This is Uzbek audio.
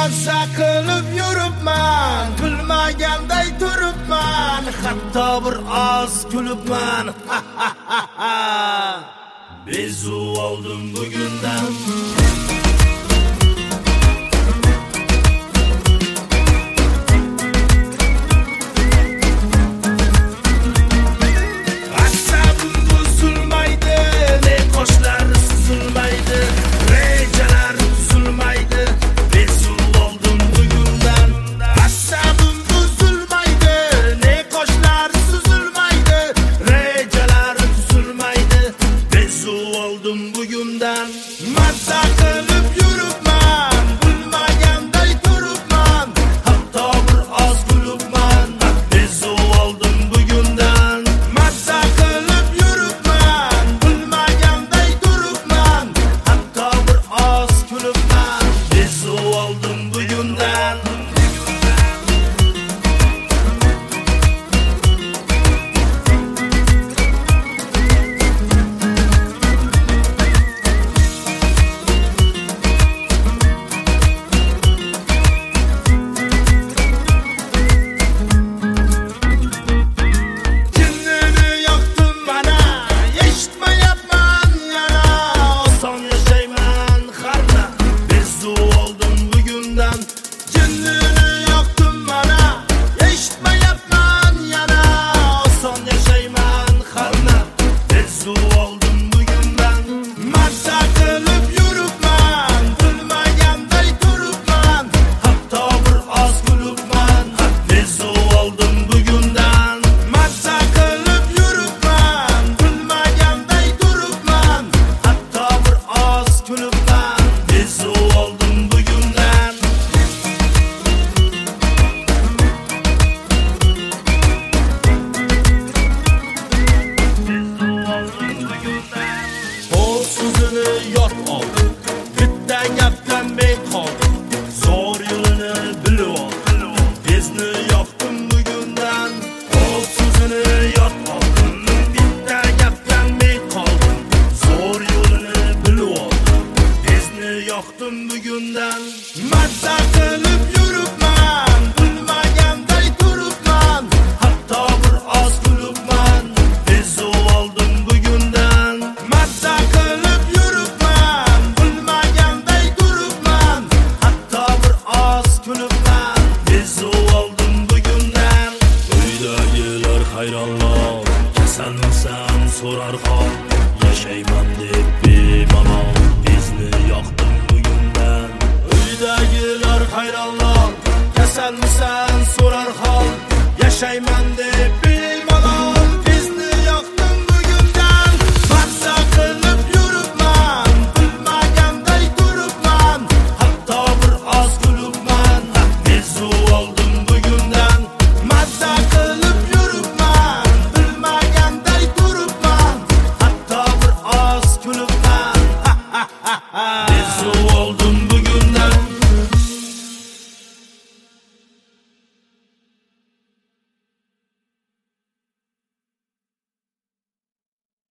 Mazza qilib yuribman, bilmaganday turibman, hatto bir oz kulibman. Bezu oldim bugundan. Asabim buzilmaydi, ne qoshlar suzilmaydi, rejalar tuzilmaydi. Bezu oldim bugundan. Asabim buzilmaydi, ne qoshlar suzilmaydi, rejalar tuzilmaydi. Bezu oldim bugundan. Mazza qilib yuribman, bilmaganday turibman, hatto bir oz kulibman. Bezu oldim bugundan. Mazza qilib yuribman, bilmaganday turibman, hatto bir oz kulibman. Bezu oldim bugundan. Jinnini yoqdim mana, eshitmayapman yana, oson yashayman harna. Bezu oldim bugundan. Jinnini yoqdim mana, eshitmayapman yana, oson yashayman harna. Bezu oldim bugundan. Mazza qilib yuribman, bilmaganday turibman, hatto bir oz kulibman. Bezu oldim bugundan. Mazza qilib yuribman, bilmaganday turibman, hatto bir oz kulibman. Bezu oldim bugundan. Qo'l so'zini yod ol, bitta gapdan beqol, zo'r yo'lini bilib ol. Bizni yoqdim bugundan. Qo'l so'zini yod ol, bitta gapdan beqol, zo'r yo'lini bilib ol. Bizni yoqdim bugundan. Mazza qilib yurib